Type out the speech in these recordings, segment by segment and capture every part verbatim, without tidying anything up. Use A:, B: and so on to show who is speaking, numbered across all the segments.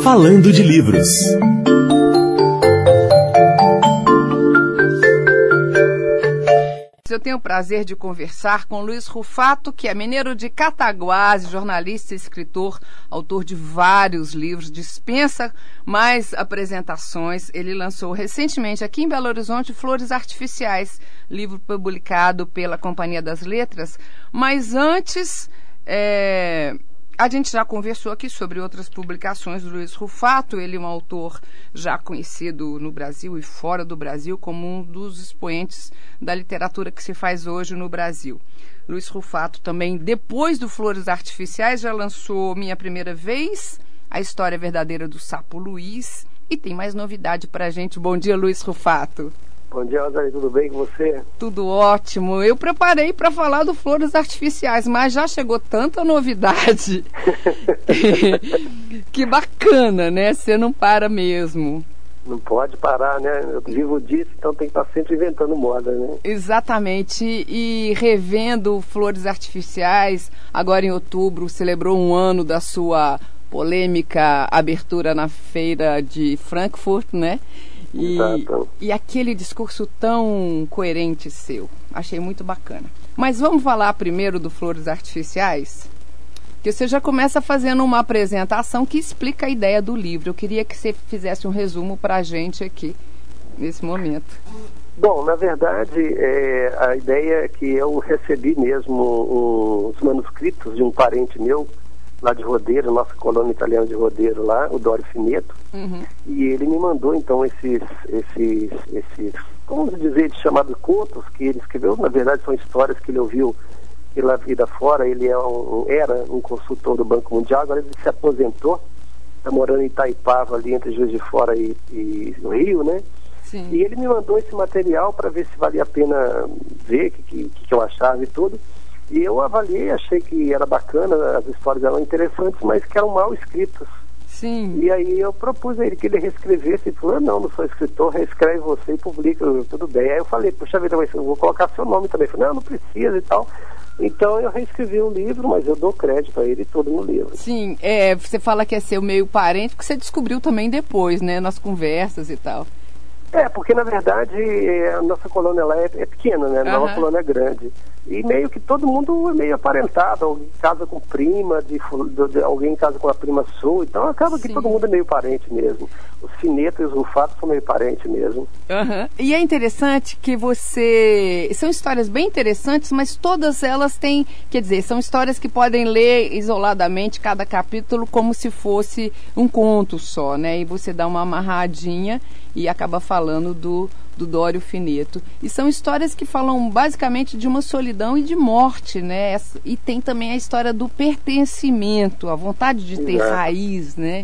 A: Falando de Livros.
B: Eu tenho o prazer de conversar com Luiz Rufato, que é mineiro de Cataguases, jornalista e escritor, autor de vários livros, dispensa mais apresentações. Ele lançou recentemente aqui em Belo Horizonte Flores Artificiais, livro publicado pela Companhia das Letras. Mas antes, é... a gente já conversou aqui sobre outras publicações do Luiz Rufato. Ele é um autor já conhecido no Brasil e fora do Brasil como um dos expoentes da literatura que se faz hoje no Brasil. Luiz Rufato também, depois do Flores Artificiais, já lançou Minha Primeira Vez, A História Verdadeira do Sapo Luiz, e tem mais novidade pra gente. Bom dia, Luiz Rufato.
C: Bom dia, Rosário, tudo bem com você?
B: Tudo ótimo. Eu preparei para falar do Flores Artificiais, mas já chegou tanta novidade. Que bacana, né? Você não para mesmo.
C: Não pode parar, né? Eu vivo disso, então tem que estar sempre inventando moda, né?
B: Exatamente. E revendo Flores Artificiais, agora em outubro, celebrou um ano da sua polêmica abertura na feira de Frankfurt, né? E, e aquele discurso tão coerente seu. Achei muito bacana. Mas vamos falar primeiro do Flores Artificiais? Que você já começa fazendo uma apresentação que explica a ideia do livro. Eu queria que você fizesse um resumo para a gente aqui, nesse momento.
C: Bom, na verdade, é, a ideia é que eu recebi mesmo os manuscritos de um parente meu, lá de Rodeiro, nossa colônia italiana de Rodeiro lá, o Dório Fineto, uhum. E ele me mandou então esses, esses, esses, como dizer, chamados contos que ele escreveu. Na verdade são histórias que ele ouviu pela vida fora. Ele é um, era um consultor do Banco Mundial, agora ele se aposentou, está morando em Itaipava, ali entre Juiz de Fora e, e o Rio, né? Sim. E ele me mandou esse material para ver se valia a pena ver o que, que, que eu achava e tudo. E eu avaliei, achei que era bacana, as histórias eram interessantes, mas que eram mal escritas.
B: Sim.
C: E aí eu propus a ele que ele reescrevesse. Ele falou, não, não sou escritor, reescreve você e publica, eu, tudo bem. Aí eu falei, puxa vida, mas eu vou colocar seu nome também. Ele falou, não, não precisa e tal. Então eu reescrevi o livro, mas eu dou crédito a ele todo no livro.
B: Sim, é, você fala que é seu meio parente, que você descobriu também depois, né, nas conversas e tal.
C: É, porque na verdade a nossa colônia lá é, é pequena, né? Não é uma colônia grande. E meio que todo mundo é meio aparentado, alguém casa com prima, de, de, de, alguém casa com a prima sua, então acaba Sim. que todo mundo é meio parente mesmo. Os Fineto e os Rufato são meio parente mesmo.
B: Uhum. E é interessante que você... São histórias bem interessantes, mas todas elas têm... Quer dizer, são histórias que podem ler isoladamente cada capítulo como se fosse um conto só, né? E você dá uma amarradinha e acaba falando do, do Dório Fineto. E são histórias que falam basicamente de uma solidão e de morte, né? E tem também a história do pertencimento, a vontade de ter Exato. Raiz, né?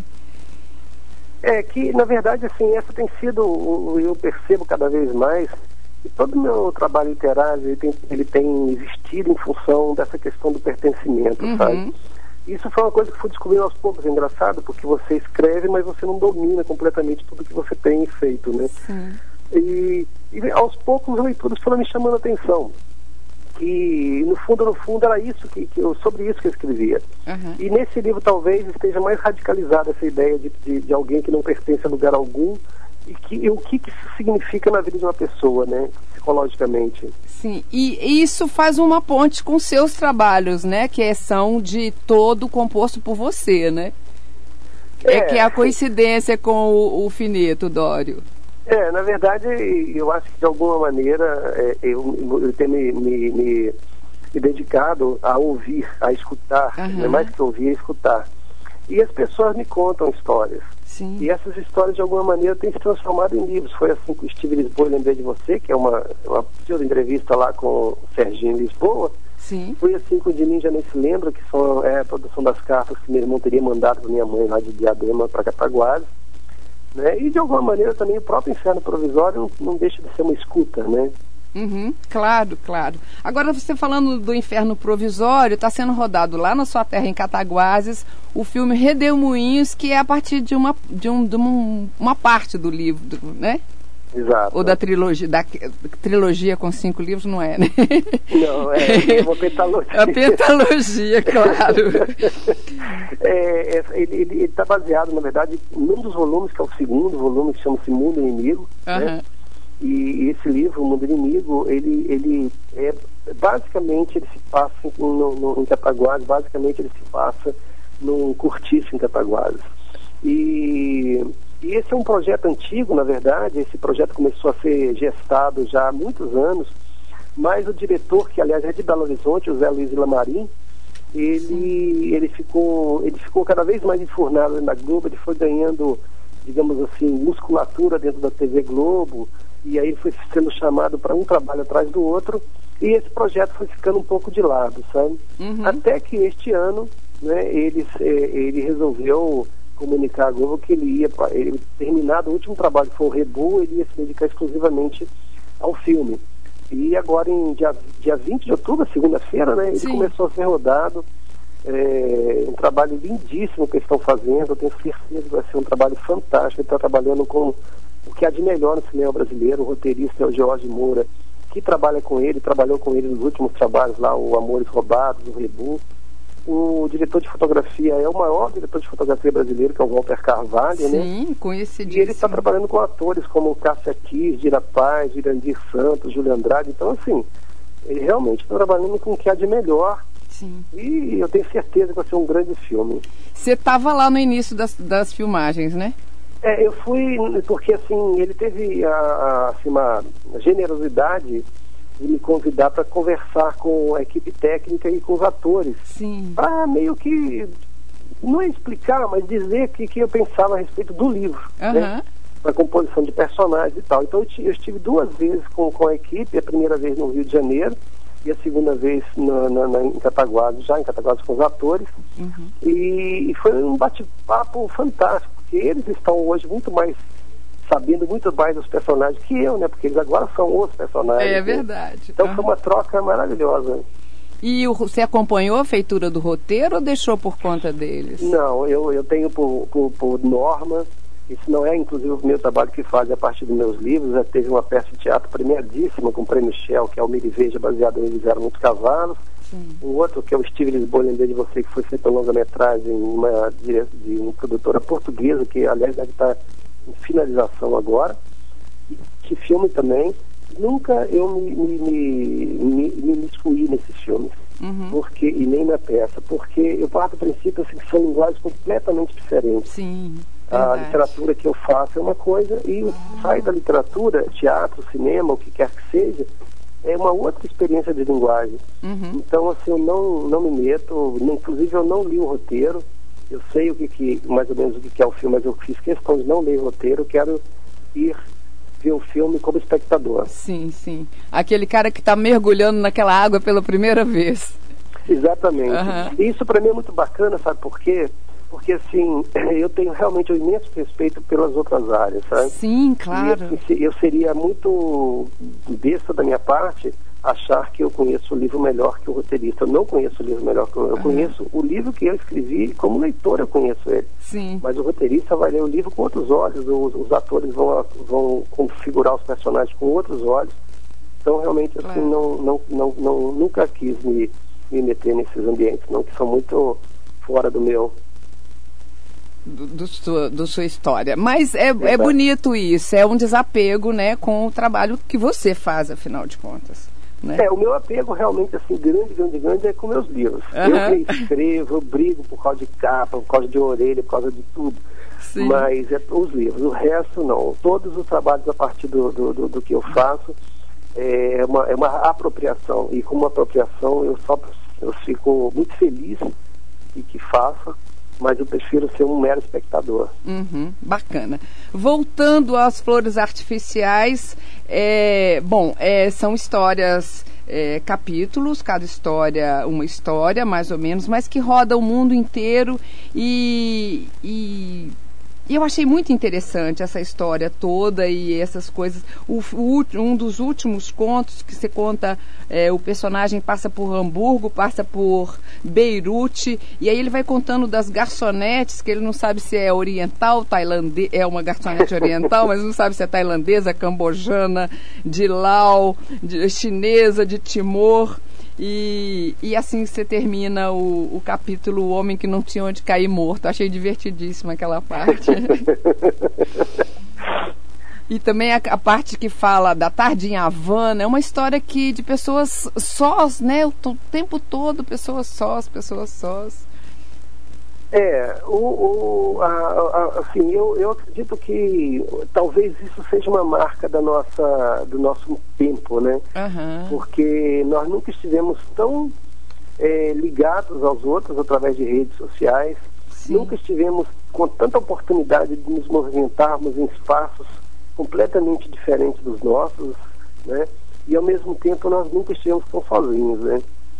C: É que, na verdade, assim, essa tem sido, eu percebo cada vez mais, que todo o meu trabalho literário, ele tem, ele tem existido em função dessa questão do pertencimento, uhum. sabe? Isso foi uma coisa que fui descobrindo aos poucos. É engraçado, porque você escreve, mas você não domina completamente tudo que você tem feito, né? Sim. E, e aos poucos as leituras foram me chamando a atenção. Que no fundo, no fundo, era isso que, que eu, sobre isso que eu escrevia. Uhum. E nesse livro talvez esteja mais radicalizada essa ideia de, de, de alguém que não pertence a lugar algum e, que, e o que, que isso significa na vida de uma pessoa, né? Psicologicamente.
B: Sim, e isso faz uma ponte com seus trabalhos, né? Que são de todo composto por você, né? É, é que é a coincidência com o, o Fineto, Dório.
C: É, na verdade, eu acho que de alguma maneira é, eu, eu tenho me, me, me, me dedicado a ouvir, a escutar, uhum. né? Mais que ouvir, é escutar. E as pessoas me contam histórias. Sim. E essas histórias, de alguma maneira, têm se transformado em livros. Foi assim com o Steve Lisboa, lembrei de você, que é uma, uma entrevista lá com o Serginho Lisboa. Sim. Foi assim com o de mim, já nem se lembra, que são, é a produção das cartas que meu irmão teria mandado para minha mãe lá de Diadema para Cataguases. Né? E de alguma maneira também o próprio Inferno Provisório não, não deixa de ser uma escuta, né?
B: Uhum, claro, claro. Agora você falando do Inferno Provisório, está sendo rodado lá na sua terra em Cataguases o filme Redemoinhos, que é a partir de uma, de um, de um, uma parte do livro, né?
C: Exato.
B: Ou da trilogia, da trilogia com cinco livros, não é, né?
C: Não, é uma pentalogia.
B: A pentalogia, claro.
C: é, é, ele está baseado, na verdade, num dos volumes, que é o segundo volume, que chama-se Mundo Inimigo, uhum. né? E, e esse livro, O Mundo Inimigo, ele, ele é, basicamente, ele se passa no, no, em Cataguases, basicamente ele se passa num cortiço em Cataguases. E... E esse é um projeto antigo, na verdade. Esse projeto começou a ser gestado já há muitos anos, mas o diretor, que aliás é de Belo Horizonte, o Zé Luiz Lamarim, ele, ele, ficou, ele ficou cada vez mais enfurnado na Globo, ele foi ganhando, digamos assim, musculatura dentro da T V Globo, e aí foi sendo chamado para um trabalho atrás do outro, e esse projeto foi ficando um pouco de lado, sabe? Uhum. Até que este ano, né, ele, ele resolveu comunicar a Globo que ele ia, ele, terminado o último trabalho, que foi o Rebu, ele ia se dedicar exclusivamente ao filme. E agora, em dia, dia vinte de outubro, segunda-feira, né, ele Sim. começou a ser rodado. É um trabalho lindíssimo que eles estão fazendo. Eu tenho certeza que vai ser um trabalho fantástico. Ele está trabalhando com o que há de melhor no cinema brasileiro. O roteirista é o Jorge Moura, que trabalha com ele, trabalhou com ele nos últimos trabalhos lá, o Amores Roubados, o Rebu. O diretor de fotografia é o maior diretor de fotografia brasileiro, que é o Walter Carvalho,
B: Sim,
C: né?
B: Sim, conhecidíssimo.
C: E ele está trabalhando com atores como Cássia Kiss, Dira Paz, Irandir Santos, Júlio Andrade. Então, assim, ele realmente está trabalhando com o que há de melhor. Sim. E eu tenho certeza que vai ser um grande filme.
B: Você estava lá no início das, das filmagens, né?
C: É, eu fui, porque, assim, ele teve a, a, assim, uma generosidade de me convidar para conversar com a equipe técnica e com os atores.
B: Sim.
C: Para meio que, não é explicar, mas dizer o que, que eu pensava a respeito do livro, uhum. né? A composição de personagens e tal. Então eu, eu estive duas vezes com, com a equipe, a primeira vez no Rio de Janeiro e a segunda vez na, na, na, em Cataguases, já em Cataguases com os atores. Uhum. E, e foi um bate-papo fantástico, porque eles estão hoje muito mais sabendo muito mais dos personagens que eu, né? Porque eles agora são os personagens.
B: É verdade.
C: Né? Então
B: uhum.
C: foi uma troca maravilhosa.
B: E o, você acompanhou a feitura do roteiro ou deixou por conta deles?
C: Não, eu, eu tenho por, por, por norma. Isso não é, inclusive, o meu trabalho que faz a partir dos meus livros. Já teve uma peça de teatro premiadíssima com o Prêmio Shell, que é o Mire Veja, baseado em Eles Eram Muitos Cavalos. Sim. Um outro, que é o Steve Lisboa, lembrei de você, que foi feita uma longa-metragem uma, de, de uma produtora portuguesa, que, aliás, deve estar em finalização agora. E que filme também. Nunca eu me, me, me, me, me excluí nesses filmes. Uhum. Porque, e nem na peça, porque eu parto do princípio assim, que são linguagens completamente diferentes.
B: Sim,
C: a literatura que eu faço é uma coisa e o que sai da literatura, teatro, cinema, o que quer que seja, é uma outra experiência de linguagem. Uhum. Então, assim, eu não, não me meto, inclusive eu não li o roteiro, eu sei o que, que mais ou menos o que é o filme, mas eu fiz questão de não ler o roteiro, eu quero ir ver o filme como espectador.
B: Sim, sim. Aquele cara que está mergulhando naquela água pela primeira vez.
C: Exatamente.
B: Uhum.
C: E isso para mim é muito bacana, sabe por quê? Porque, assim, eu tenho realmente um imenso respeito pelas outras áreas, sabe?
B: Sim, claro.
C: E, assim, eu seria muito besta da minha parte achar que eu conheço o livro melhor que o roteirista. Eu não conheço o livro melhor que o... Eu uhum. conheço o livro que eu escrevi, como leitor eu conheço ele.
B: Sim.
C: Mas o roteirista vai ler o livro com outros olhos, os, os atores vão, vão configurar os personagens com outros olhos. Então, realmente, claro. assim, não, não, não, não, nunca quis me, me meter nesses ambientes, não, que são muito fora do meu...
B: Do, do, sua, do sua história. Mas é, é bonito isso, é um desapego, né, com o trabalho que você faz, afinal de contas. Né?
C: É, o meu apego realmente, assim, grande, grande, grande é com meus livros. Uhum. Eu escrevo, eu brigo por causa de capa, por causa de orelha, por causa de tudo. Sim. Mas é os livros, o resto não. Todos os trabalhos a partir do, do, do, do que eu faço é uma, é uma apropriação. E como apropriação eu só eu fico muito feliz e que faça. Mas eu prefiro ser um mero espectador.
B: Uhum, bacana. Voltando às flores artificiais, é, bom, é, são histórias, é, capítulos, cada história uma história, mais ou menos, mas que roda o mundo inteiro e, e E eu achei muito interessante essa história toda e essas coisas. O, o, um dos últimos contos que você conta, é, o personagem passa por Hamburgo, passa por Beirute, e aí ele vai contando das garçonetes, que ele não sabe se é oriental, tailandês, é uma garçonete oriental, mas não sabe se é tailandesa, cambojana, de Laos, de, chinesa, de Timor. E, e assim você termina o, o capítulo O Homem que Não Tinha Onde Cair Morto. Achei divertidíssima aquela parte. E também a, a parte que fala da tarde em Havana. É uma história que, de pessoas sós, né? O, o tempo todo, pessoas sós, pessoas sós.
C: É, o, o, a, a, assim, eu, eu acredito que talvez isso seja uma marca da nossa, do nosso tempo, né?
B: Uhum.
C: Porque nós nunca estivemos tão é, ligados aos outros através de redes sociais. Sim. Nunca estivemos com tanta oportunidade de nos movimentarmos em espaços completamente diferentes dos nossos, né? E ao mesmo tempo nós nunca estivemos tão sozinhos, né?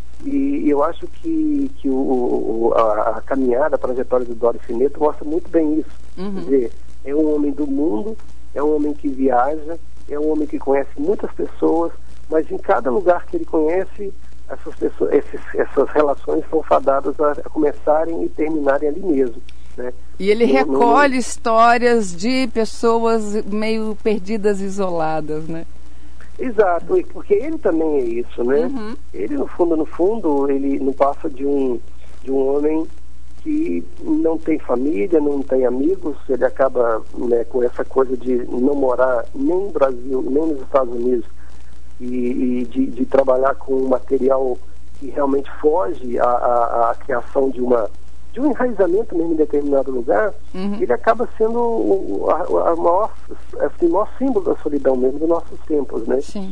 C: E eu acho que, que o, o, a, a caminhada, a trajetória do Dório Fineto mostra muito bem isso.
B: Uhum.
C: Quer dizer, é um homem do mundo, é um homem que viaja, é um homem que conhece muitas pessoas, mas em cada lugar que ele conhece, essas, pessoas, esses, essas relações são fadadas a, a começarem e terminarem ali mesmo, né?
B: E ele
C: no,
B: recolhe
C: no...
B: histórias de pessoas meio perdidas, isoladas, né?
C: Exato, porque ele também é isso, né?
B: Uhum.
C: Ele, no fundo, no fundo, ele não passa de um, de um homem que não tem família, não tem amigos, ele acaba, né, com essa coisa de não morar nem no Brasil, nem nos Estados Unidos, e, e de, de trabalhar com um material que realmente foge à, à, à criação de uma de um enraizamento mesmo em determinado lugar. Uhum. Ele acaba sendo o, a, a maior, assim, o maior símbolo da solidão mesmo dos nossos tempos, né?
B: Sim.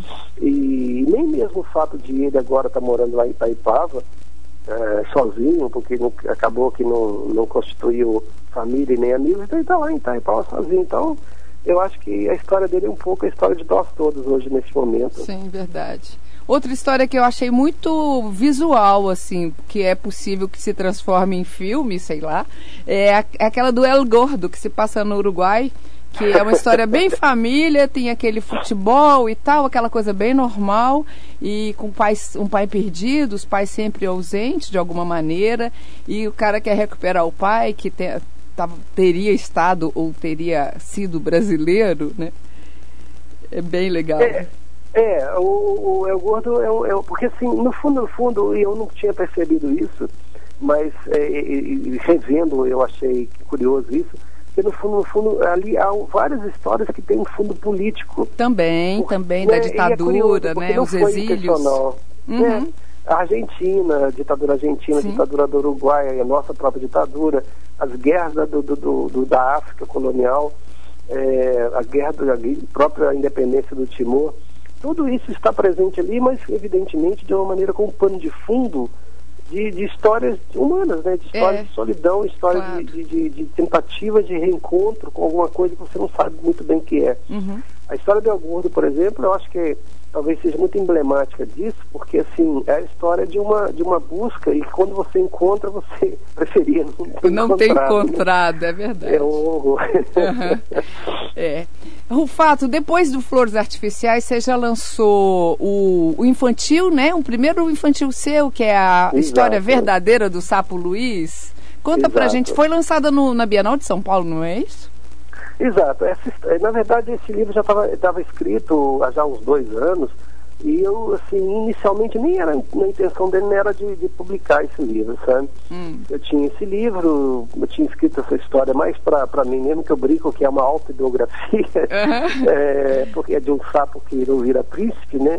C: E nem mesmo o fato de ele agora estar tá morando lá em Itaipava, é, sozinho, porque não, acabou que não, não constituiu família e nem amigos, então ele está lá em Itaipava sozinho. Então, eu acho que a história dele é um pouco a história de nós todos hoje, nesse momento.
B: Sim, verdade. Outra história que eu achei muito visual, assim, que é possível que se transforme em filme, sei lá, é aquela do El Gordo, que se passa no Uruguai, que é uma história bem família, tem aquele futebol e tal, aquela coisa bem normal, e com pais, um pai perdido, os pais sempre ausentes de alguma maneira, e o cara quer recuperar o pai, que te, tava, teria estado ou teria sido brasileiro, né? É bem legal.
C: É. É, o, o El Gordo é, é porque assim, no fundo, no fundo, eu não tinha percebido isso, mas é, é, revendo eu achei curioso isso, porque no fundo, no fundo, ali há várias histórias que têm um fundo político.
B: Também,
C: porque,
B: também,
C: né,
B: da ditadura,
C: é curioso,
B: né, os exílios.
C: Uhum. É, a Argentina, a ditadura argentina,
B: Sim.
C: a ditadura do Uruguai, a nossa própria ditadura, as guerras da, do, do, do, da África colonial, é, a guerra da própria independência do Timor. Tudo isso está presente ali, mas evidentemente de uma maneira com um pano de fundo de, de histórias humanas, né? De histórias é, de solidão, histórias claro. de, de, de tentativa de reencontro com alguma coisa que você não sabe muito bem o que é.
B: Uhum.
C: A história do El Gordo, por exemplo, eu acho que talvez seja muito emblemática disso, porque assim, é a história de uma, de uma busca, e quando você encontra, você preferia não ter
B: não
C: encontrado.
B: Ter encontrado, né? É verdade.
C: É um horror.
B: Uhum. É. Rufato, depois do Flores Artificiais, você já lançou o, o infantil, né? Um primeiro infantil seu, que é a Exato. História verdadeira do Sapo Luiz. Conta Exato. Pra gente, foi lançada no, na Bienal de São Paulo, não é isso?
C: Exato. Essa, na verdade, esse livro já estava escrito há já uns dois anos, e eu, assim, inicialmente nem era, a intenção dele não era de, de publicar esse livro, sabe?
B: Hum.
C: Eu tinha esse livro, eu tinha escrito essa história mais para mim mesmo, que eu brinco que é uma autobiografia, uhum. é, porque é de um sapo que não vira príncipe, né?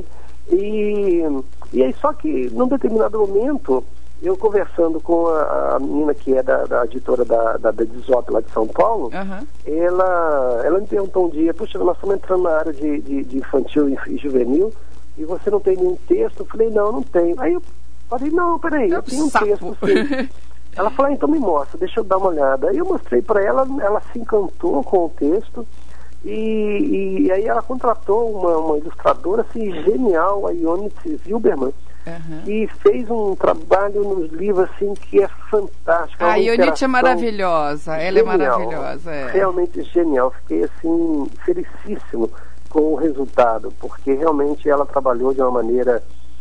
C: E, e aí, só que, num determinado momento, eu conversando com a, a menina que é da, da editora da, da, da Desop lá de São Paulo,
B: uhum.
C: ela, ela me perguntou um dia, puxa, nós estamos entrando na área de, de, de infantil e juvenil, e você não tem nenhum texto? Eu falei, não, não tenho. Aí eu falei, não, peraí, eu tenho um
B: Sapo.
C: texto, sim. Ela falou, ah, então me mostra, deixa eu dar uma olhada. Aí eu mostrei para ela, ela se encantou com o texto, e, e, e aí ela contratou uma, uma ilustradora assim, genial, a Ione Zilberman,
B: uhum.
C: que fez um trabalho nos livros assim que é fantástico.
B: A Ionite é maravilhosa, ela
C: genial,
B: é maravilhosa. É.
C: Realmente genial, fiquei assim, felicíssimo com o resultado, porque realmente ela trabalhou de uma maneira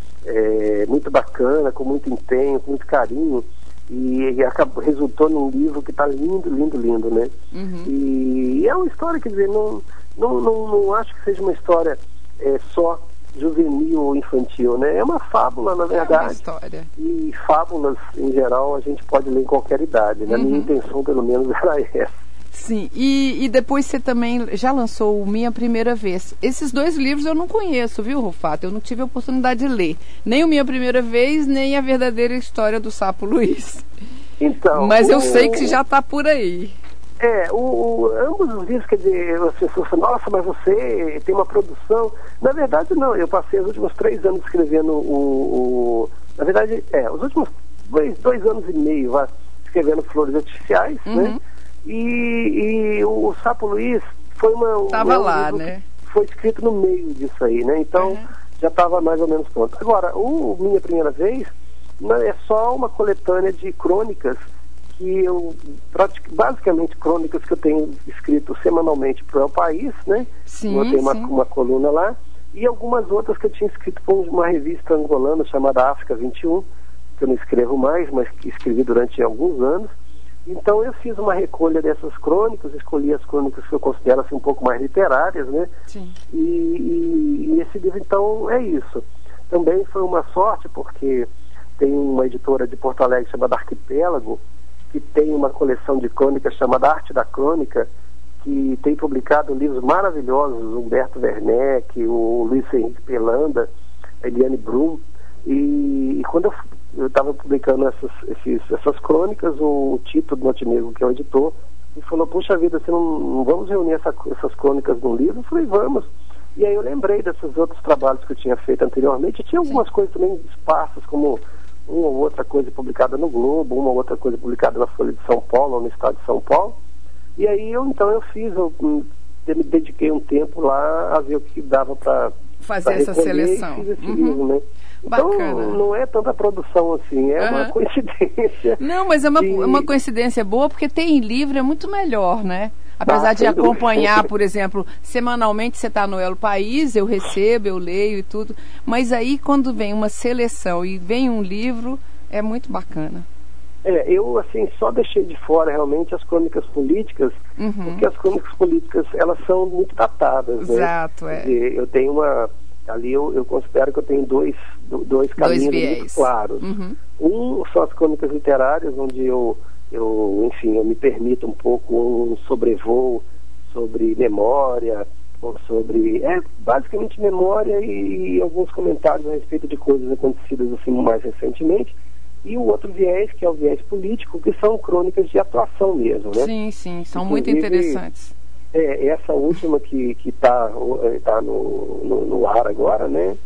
C: é, muito bacana, com muito empenho, com muito carinho, e, e acabou, resultou num livro que está lindo, lindo, lindo, né?
B: Uhum.
C: E, e é uma história, quer dizer, não, não, não, não acho que seja uma história é, só juvenil ou infantil, né? É uma fábula, na verdade.
B: É uma história.
C: E fábulas, em geral, a gente pode ler em qualquer idade, né? Uhum. Minha intenção, pelo menos, era essa.
B: Sim, e, e depois você também já lançou o Minha Primeira Vez. Esses dois livros eu não conheço, viu, Rufato? Eu não tive a oportunidade de ler. Nem o Minha Primeira Vez, nem a verdadeira história do Sapo Luiz.
C: Então,
B: mas eu
C: o...
B: sei que já está por aí.
C: É, o, o, ambos os livros, quer dizer, as pessoas falam, nossa, mas você tem uma produção. Na verdade, não. Eu passei os últimos três anos escrevendo o... o na verdade, é, os últimos dois, dois anos e meio, vai, escrevendo Flores Artificiais, uhum. né? E, e o Sapo Luiz foi uma...
B: Estava um lá, né?
C: Foi escrito no meio disso aí, né? Então, uhum. já estava mais ou menos pronto. Agora, o Minha Primeira Vez né, é só uma coletânea de crônicas que eu... Basicamente, crônicas que eu tenho escrito semanalmente para o El País, né?
B: Sim,
C: eu tenho uma,
B: sim.
C: uma coluna lá. E algumas outras que eu tinha escrito para uma revista angolana chamada África vinte e um, que eu não escrevo mais, mas que escrevi durante alguns anos. Então eu fiz uma recolha dessas crônicas, escolhi as crônicas que eu considero assim, um pouco mais literárias, né?
B: Sim.
C: E, e, e esse livro, então, é isso. Também foi uma sorte, porque tem uma editora de Porto Alegre chamada Arquipélago, que tem uma coleção de crônicas chamada Arte da Crônica, que tem publicado livros maravilhosos, o Humberto Werneck, o Luiz Henrique Pelanda, a Eliane Brum. E, e quando eu eu estava publicando essas, esses, essas crônicas, o Tito Montenegro, que é o editor, me falou, puxa vida, você não, não vamos reunir essa, essas crônicas num livro? Eu falei, vamos. E aí eu lembrei desses outros trabalhos que eu tinha feito anteriormente, e tinha algumas Sim. coisas também esparsas, como uma ou outra coisa publicada no Globo, uma ou outra coisa publicada na Folha de São Paulo, ou no Estado de São Paulo. E aí eu, então eu fiz, eu, eu me dediquei um tempo lá a ver o que dava para
B: fazer essa seleção.
C: E fiz esse
B: uhum.
C: livro, né? Então,
B: Bacana.
C: Não é tanta produção assim, é uhum. uma coincidência.
B: Não, mas é uma,
C: de...
B: uma coincidência boa, porque ter em livro é muito melhor, né? Apesar ah, de acompanhar, dúvida. Por exemplo, semanalmente você está no El País, eu recebo, eu leio e tudo, mas aí quando vem uma seleção e vem um livro, é muito bacana.
C: É, eu assim, só deixei de fora realmente as crônicas políticas, uhum. porque as crônicas políticas, elas são muito datadas, né?
B: Exato, é.
C: Dizer, eu tenho uma... Ali eu, eu considero que eu tenho dois, dois caminhos
B: dois
C: muito claros.
B: Uhum.
C: Um são as crônicas literárias, onde eu, eu, enfim, eu me permito um pouco um sobrevoo sobre memória, ou sobre, é, basicamente memória e, e alguns comentários a respeito de coisas acontecidas assim mais recentemente. E o outro viés, que é o viés político, que são crônicas de atuação mesmo, né?
B: Sim, sim, são
C: Inclusive,
B: muito interessantes.
C: É, essa última que que está tá no, no, no ar agora, né?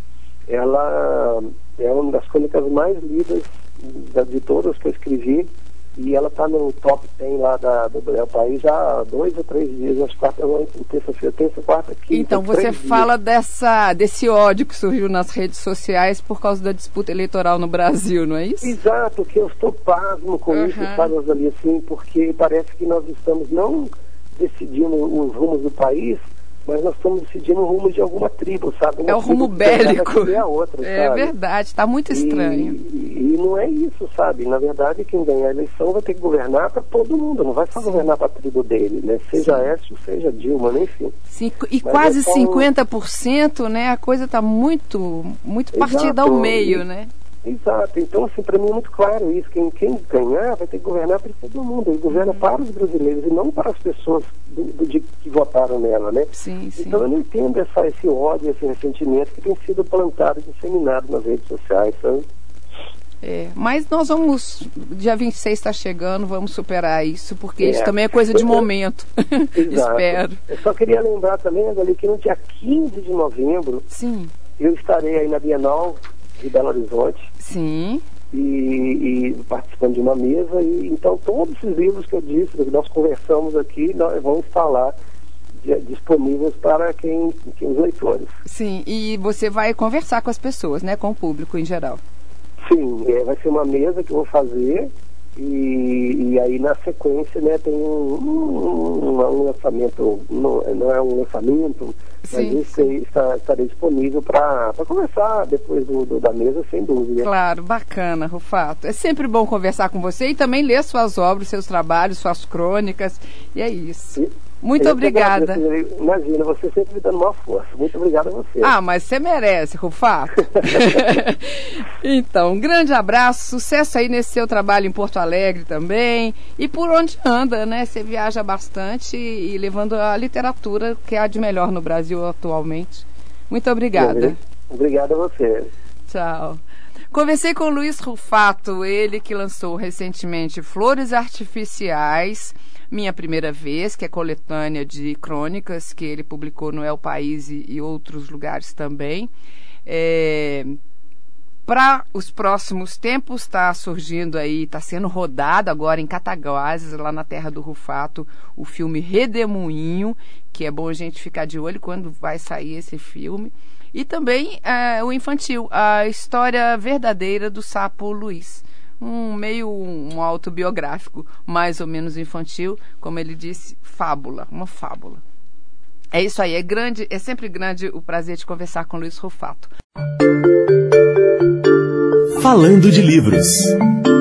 C: Ela é uma das crônicas mais lidas da, de todas que eu escrevi, e ela está no top dez lá da, do El País já há dois ou três dias, acho que terça-feira, terça, quarta, quinta.
B: Então você fala dessa, desse ódio que surgiu nas redes sociais por causa da disputa eleitoral no Brasil, não é isso?
C: Exato, que eu estou pasmo com uhum. isso, sabe, Rosalie, assim, porque parece que nós estamos não decidindo os rumos do país, mas nós estamos decidindo o rumo de alguma tribo, sabe? Uma
B: é o rumo bélico.
C: A outra,
B: é
C: sabe?
B: Verdade, está muito estranho.
C: E, e não é isso, sabe? Na verdade, quem ganhar a eleição vai ter que governar para todo mundo, não vai só Sim. governar para a tribo dele, né? Seja Sim. Aécio, seja Dilma, né? Enfim.
B: Sim, e
C: mas
B: quase
C: é só
B: cinquenta por cento, um... né? A coisa está muito, muito partida ao meio,
C: e...
B: né?
C: Exato, então assim, para mim é muito claro isso, quem, quem ganhar vai ter que governar para todo mundo, ele governa uhum. para os brasileiros e não para as pessoas do, do, de, que votaram nela, né?
B: Sim, sim.
C: Então eu não entendo essa, esse ódio, esse ressentimento que tem sido plantado e disseminado nas redes sociais, sabe?
B: É, mas nós vamos, dia vinte e seis está chegando, vamos superar isso, porque
C: é.
B: isso também é coisa de momento. Espero.
C: Eu só queria lembrar também, ali, que no dia quinze de novembro,
B: Sim.
C: eu estarei aí na Bienal de Belo Horizonte.
B: Sim.
C: E, e participando de uma mesa, e então todos esses livros que eu disse, que nós conversamos aqui, nós vamos falar disponíveis para quem, quem os leitores.
B: Sim, e você vai conversar com as pessoas, né, com o público em geral.
C: Sim, é, vai ser uma mesa que eu vou fazer e, e aí na sequência, né, tem um, um, um lançamento, não, não é um lançamento, sim, mas isso está, estarei disponível para conversar depois do, do, da mesa, sem dúvida.
B: Claro, bacana, Rufato. É sempre bom conversar com você e também ler suas obras, seus trabalhos, suas crônicas, e é isso. E, Muito obrigada.
C: Agradeço, imagina, você sempre me dando uma força. Muito obrigada a você.
B: Ah, mas você merece, Rufato. Então, um grande abraço, sucesso aí nesse seu trabalho em Porto Alegre também. E por onde anda, né? Você viaja bastante e, e levando a literatura que há de melhor no Brasil atualmente. Muito obrigada.
C: Obrigada a você.
B: Tchau. Conversei com o Luiz Rufato, ele que lançou recentemente Flores Artificiais, Minha Primeira Vez, que é coletânea de crônicas que ele publicou no El País e, e outros lugares também. É, para os próximos tempos está surgindo aí, está sendo rodado agora em Cataguases, lá na terra do Rufato, o filme Redemoinho, que é bom a gente ficar de olho quando vai sair esse filme. E também é, o infantil, a história verdadeira do Sapo Luiz. Um meio um autobiográfico, mais ou menos infantil, como ele disse, fábula, uma fábula. É isso aí, é grande, é sempre grande o prazer de conversar com Luiz Rufato.
A: Falando de livros.